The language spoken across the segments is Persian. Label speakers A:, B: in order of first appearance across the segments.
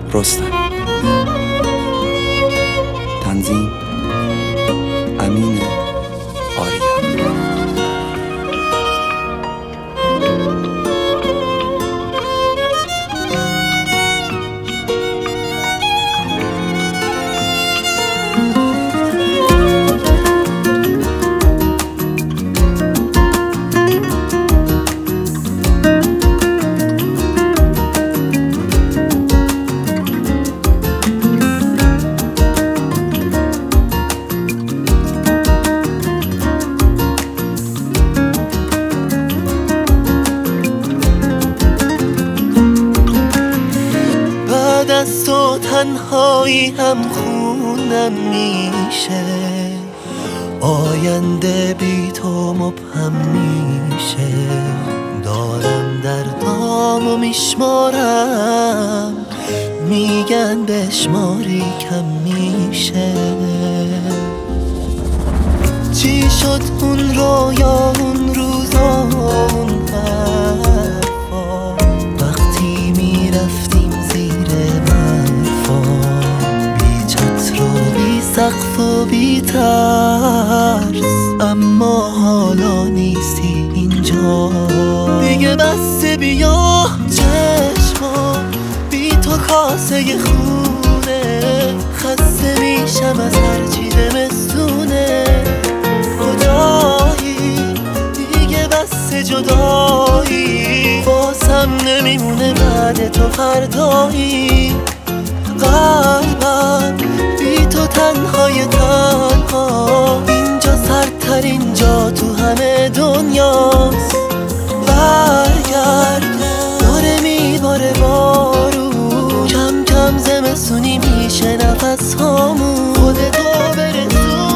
A: رستم. تنظیم امین آریا.
B: از تو تنهایی هم خونم میشه، آینده بی تو مبهم میشه. دارم دردامو میشمارم، میگن بشماری کم میشه. چی شد اون رویا، اون روزا، اون حرفا، وقتی میرفتیم زیر برفا، بی چتر و بی سقف و بی ترس. اما حالا نیستی اینجا دیگه، بس بیا. چشما بی تو کاسه خونه، خسته میشم از هرچی زمستونه. کجایی دیگه، بس جدایی، واسم نمیمونه بعد تو فردایی. قلبم بی تو تنهای تنها، اینجا سردترین جا تو همه دنیاست. برگرد داره میباره بارون، کم کم زمستونی میشه نفس هامون. خودتو برسون.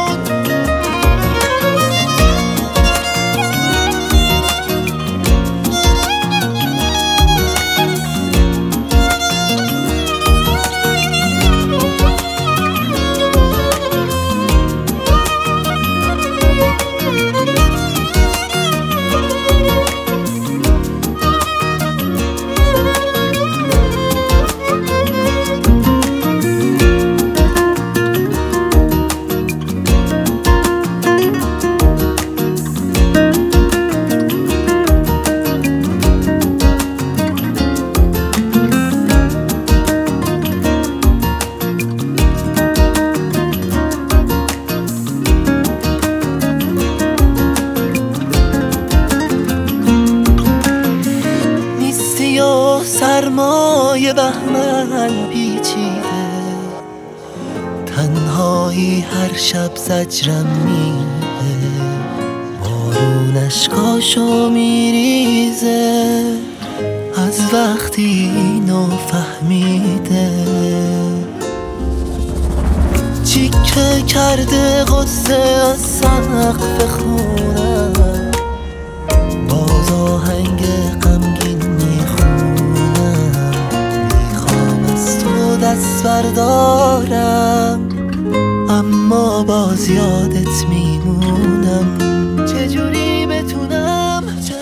B: سرمایه بهمن پیچیده، تنهایی هر شب زجرم میده. بارون اشکاشو میریزه از وقتی اینو فهمیده. چیکه کرده غصه از سقف خونم، باز آهنگ غمگین دست بردارم، اما باز یادت میمونم. چجوری بتونم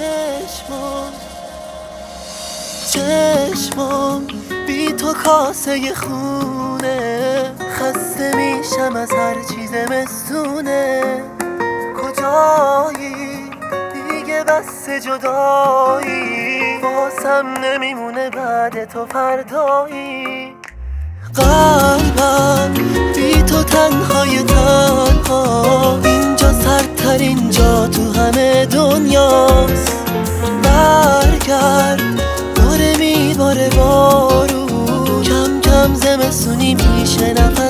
B: چشمام بی تو کاسه خونه، خسته میشم از هر چیز زمستونه. کجایی دیگه، بس جدایی، واسم نمیمونه بعد تو فردایی. قلبم بی تو تنهای تنها، اینجا سردترین جا تو همه دنیاست. برگرد داره میباره بارون، کم کم زمستونی میشه نفس